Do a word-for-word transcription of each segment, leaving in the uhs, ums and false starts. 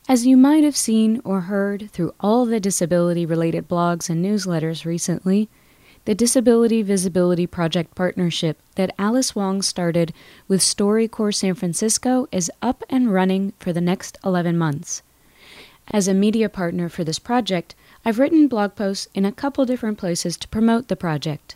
As you might have seen or heard through all the disability-related blogs and newsletters recently, the Disability Visibility Project partnership that Alice Wong started with StoryCorps San Francisco is up and running for the next eleven months. As a media partner for this project, I've written blog posts in a couple different places to promote the project.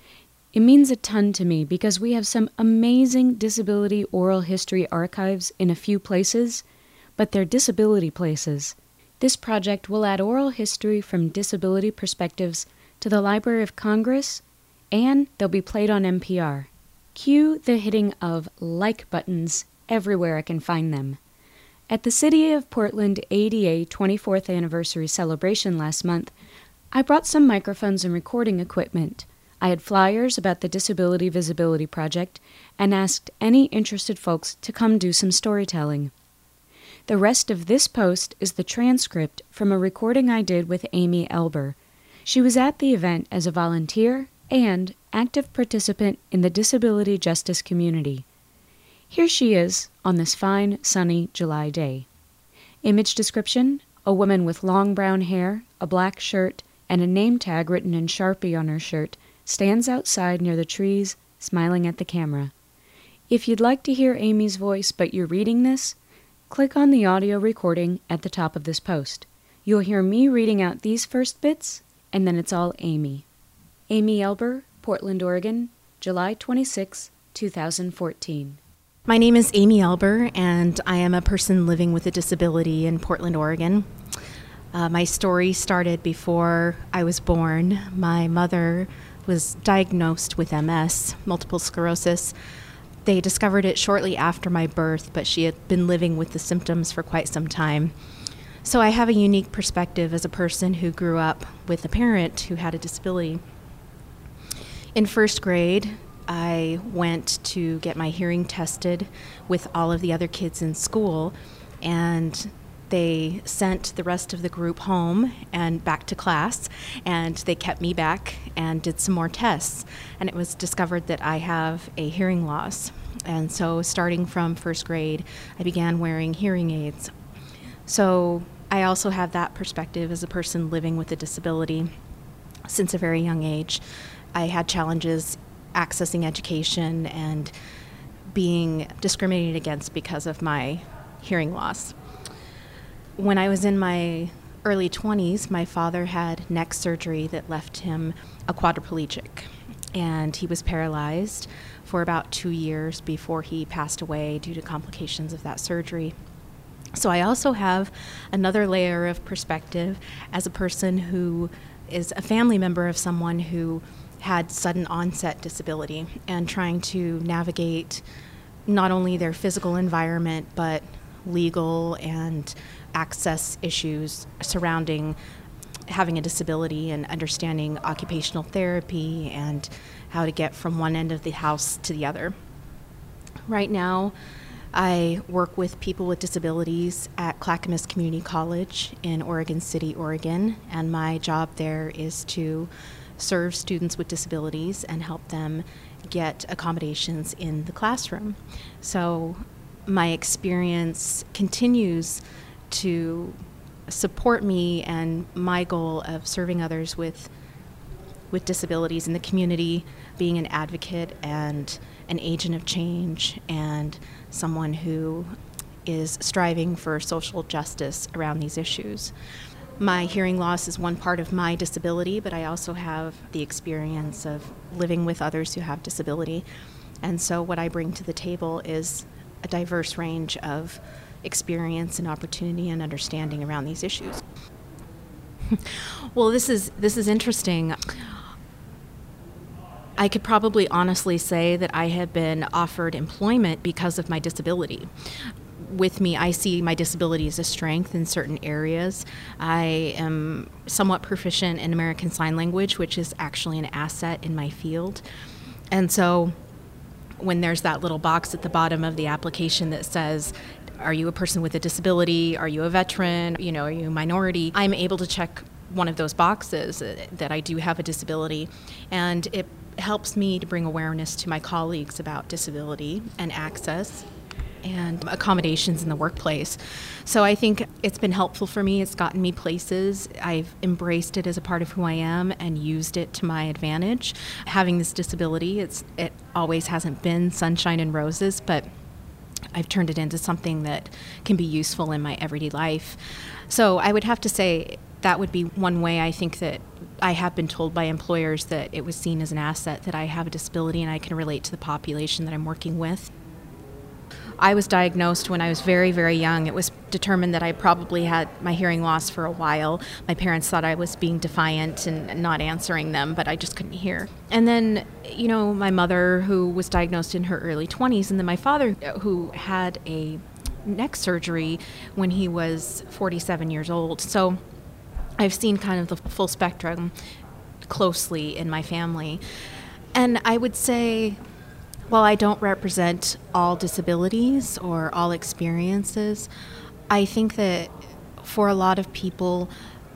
It means a ton to me because we have some amazing disability oral history archives in a few places, but they're disability places. This project will add oral history from disability perspectives to the Library of Congress, and they'll be played on N P R. Cue the hitting of like buttons everywhere I can find them. At the City of Portland A D A twenty-fourth anniversary celebration last month, I brought some microphones and recording equipment. I had flyers about the Disability Visibility Project and asked any interested folks to come do some storytelling. The rest of this post is the transcript from a recording I did with Amy Elber. She was at the event as a volunteer and active participant in the disability justice community. Here she is on this fine, sunny July day. Image description: a woman with long brown hair, a black shirt, and a name tag written in Sharpie on her shirt stands outside near the trees, smiling at the camera. If you'd like to hear Amy's voice but you're reading this, click on the audio recording at the top of this post. You'll hear me reading out these first bits, and then it's all Amy. Amy Elber, Portland, Oregon, July twenty-sixth, two thousand fourteen. My name is Amy Elber, and I am a person living with a disability in Portland, Oregon. Uh, my story started before I was born. My mother was diagnosed with M S, multiple sclerosis. They discovered it shortly after my birth, but she had been living with the symptoms for quite some time. So I have a unique perspective as a person who grew up with a parent who had a disability. In first grade, I went to get my hearing tested with all of the other kids in school, and they sent the rest of the group home and back to class, and they kept me back and did some more tests. And it was discovered that I have a hearing loss. And so starting from first grade, I began wearing hearing aids. So I also have that perspective as a person living with a disability since a very young age. I had challenges accessing education and being discriminated against because of my hearing loss. When I was in my early twenties, my father had neck surgery that left him a quadriplegic, and he was paralyzed for about two years before he passed away due to complications of that surgery. So I also have another layer of perspective as a person who is a family member of someone who had sudden onset disability and trying to navigate not only their physical environment, but legal and access issues surrounding having a disability and understanding occupational therapy and how to get from one end of the house to the other. Right now, I work with people with disabilities at Clackamas Community College in Oregon City, Oregon, and my job there is to serve students with disabilities and help them get accommodations in the classroom. So my experience continues to support me and my goal of serving others with with disabilities in the community, being an advocate and an agent of change and someone who is striving for social justice around these issues. My hearing loss is one part of my disability, but I also have the experience of living with others who have disability. And so what I bring to the table is a diverse range of experience and opportunity and understanding around these issues. Well, this is this is interesting. I could probably honestly say that I have been offered employment because of my disability. With me, I see my disability as a strength in certain areas. I am somewhat proficient in American Sign Language, which is actually an asset in my field. And so when there's that little box at the bottom of the application that says, are you a person with a disability? Are you a veteran? You know, are you a minority? I'm able to check one of those boxes uh, that I do have a disability. And it helps me to bring awareness to my colleagues about disability and access. and accommodations in the workplace. So I think it's been helpful for me. It's gotten me places. I've embraced it as a part of who I am and used it to my advantage. Having this disability, it's it always hasn't been sunshine and roses, but I've turned it into something that can be useful in my everyday life. So I would have to say that would be one way I think that I have been told by employers that it was seen as an asset that I have a disability and I can relate to the population that I'm working with. I was diagnosed when I was very, very young. It was determined that I probably had my hearing loss for a while. My parents thought I was being defiant and not answering them, but I just couldn't hear. And then, you know, my mother, who was diagnosed in her early twenties, and then my father, who had a neck surgery when he was forty-seven years old. So I've seen kind of the full spectrum closely in my family. And I would say, while I don't represent all disabilities or all experiences, I think that for a lot of people,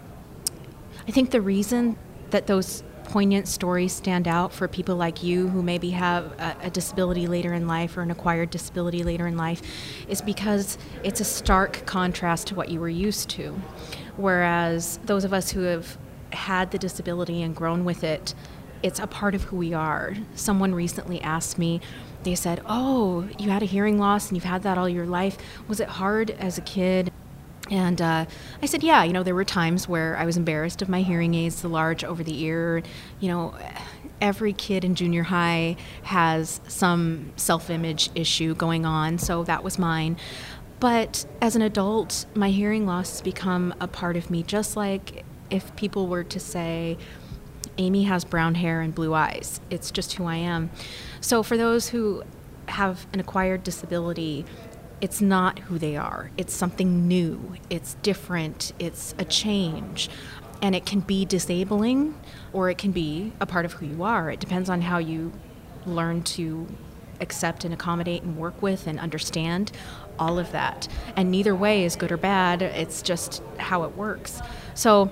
I think the reason that those poignant stories stand out for people like you who maybe have a, a disability later in life or an acquired disability later in life is because it's a stark contrast to what you were used to. Whereas those of us who have had the disability and grown with it, it's a part of who we are. Someone recently asked me, they said, "Oh, you had a hearing loss and you've had that all your life. Was it hard as a kid?" And uh, I said, yeah, you know, there were times where I was embarrassed of my hearing aids, the large over the ear. You know, every kid in junior high has some self-image issue going on, so that was mine. But as an adult, my hearing loss has become a part of me, just like if people were to say, Amy has brown hair and blue eyes. It's just who I am. So for those who have an acquired disability, it's not who they are. It's something new. It's different. It's a change. And it can be disabling or it can be a part of who you are. It depends on how you learn to accept and accommodate and work with and understand all of that. And neither way is good or bad. It's just how it works. So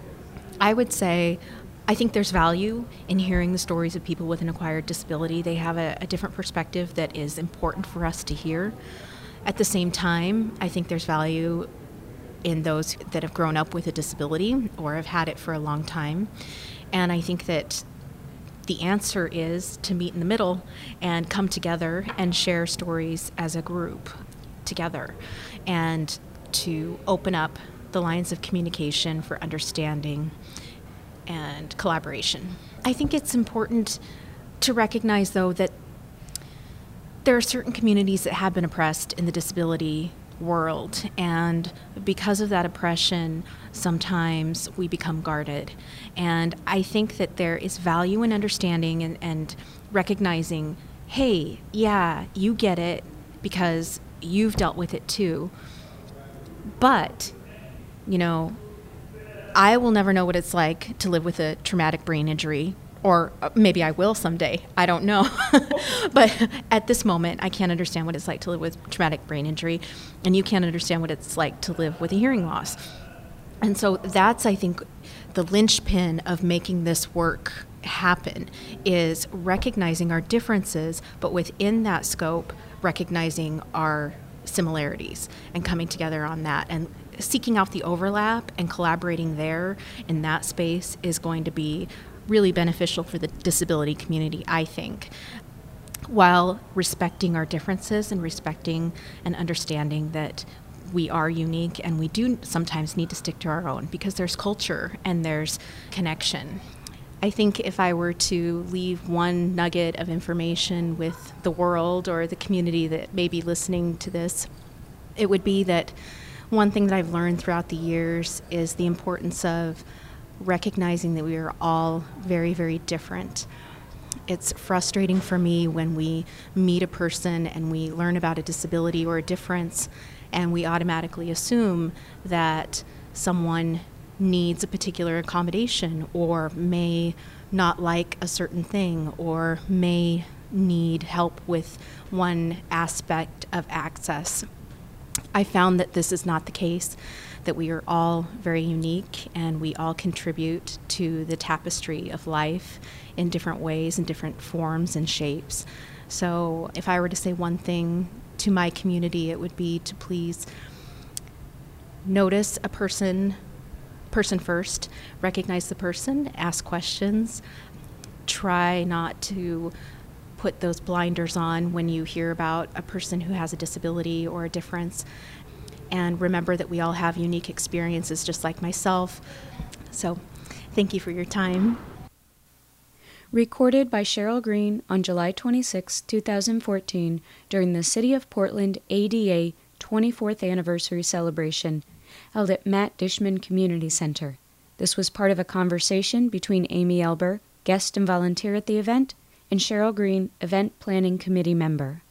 I would say I think there's value in hearing the stories of people with an acquired disability. They have a, a different perspective that is important for us to hear. At the same time, I think there's value in those that have grown up with a disability or have had it for a long time. And I think that the answer is to meet in the middle and come together and share stories as a group together and to open up the lines of communication for understanding and collaboration. I think it's important to recognize, though, that there are certain communities that have been oppressed in the disability world, and because of that oppression, sometimes we become guarded. And I think that there is value in understanding and, and recognizing, hey, yeah, you get it because you've dealt with it too. But, you know, I will never know what it's like to live with a traumatic brain injury. Or maybe I will someday. I don't know. But at this moment, I can't understand what it's like to live with traumatic brain injury, and you can't understand what it's like to live with a hearing loss. And so that's, I think, the linchpin of making this work happen is recognizing our differences, but within that scope, recognizing our similarities and coming together on that. And seeking out the overlap and collaborating there in that space is going to be really beneficial for the disability community, I think, while respecting our differences and respecting and understanding that we are unique and we do sometimes need to stick to our own because there's culture and there's connection. I think if I were to leave one nugget of information with the world or the community that may be listening to this, it would be that one thing that I've learned throughout the years is the importance of recognizing that we are all very, very different. It's frustrating for me when we meet a person and we learn about a disability or a difference, and we automatically assume that someone needs a particular accommodation or may not like a certain thing or may need help with one aspect of access. I found that this is not the case, that we are all very unique and we all contribute to the tapestry of life in different ways, in different forms and shapes. So if I were to say one thing to my community, it would be to please notice a person, person first, recognize the person, ask questions, try not to put those blinders on when you hear about a person who has a disability or a difference. And remember that we all have unique experiences, just like myself. So, thank you for your time. Recorded by Cheryl Green on July twenty-sixth, two thousand fourteen, during the City of Portland A D A twenty-fourth Anniversary Celebration, held at Matt Dishman Community Center. This was part of a conversation between Amy Elber, guest and volunteer at the event, and Cheryl Green, Event Planning Committee member.